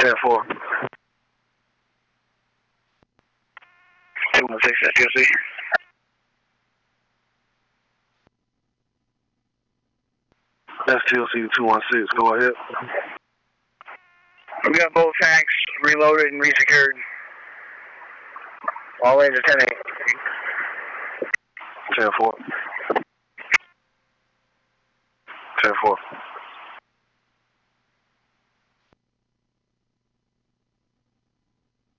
10-4. 216, that's TLC. That's TLC 216. Go ahead. We got both tanks reloaded and resecured. All lanes are 10-8. 10-4. 10-4.